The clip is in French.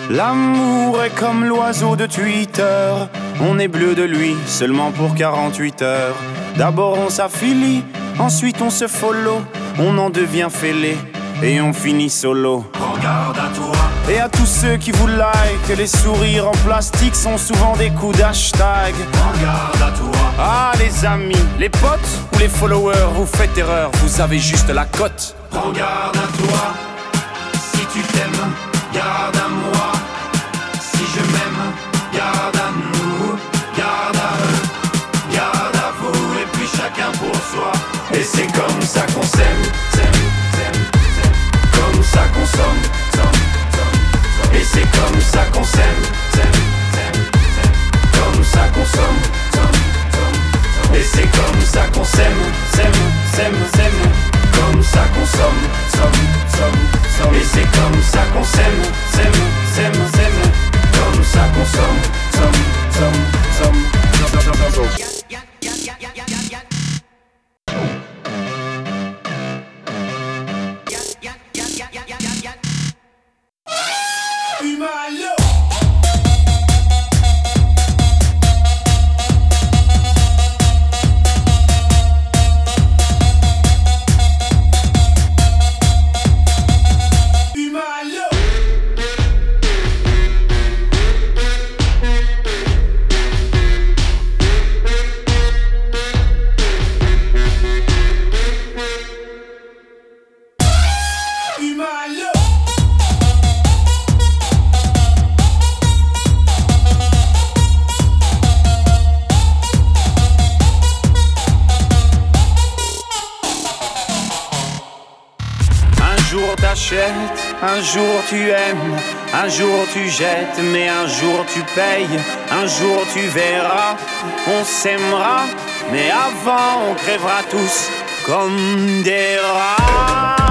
L'amour est comme l'oiseau de Twitter. On est bleu de lui seulement pour 48 heures. D'abord on s'affilie, ensuite on se follow. On en devient fêlé et on finit solo. Prends garde à toi. Et à tous ceux qui vous like, les sourires en plastique sont souvent des coups d'hashtag. Prends garde à toi. Ah les amis, les potes ou les followers, vous faites erreur, vous avez juste la cote. Prends garde à toi. Si tu t'aimes, garde à moi. Si je m'aime, garde à nous. Garde à eux, garde à vous. Et puis chacun pour soi. Et c'est comme ça qu'on s'aime, comme ça qu'on somme, et c'est comme ça qu'on s'aime, comme ça qu'on somme, et c'est comme ça qu'on s'aime, comme ça qu'on somme, et c'est comme ça qu'on s'aime, comme ça qu'on somme. Un jour tu aimes, un jour tu jettes, mais un jour tu payes, un jour tu verras, on s'aimera, mais avant on crèvera tous comme des rats.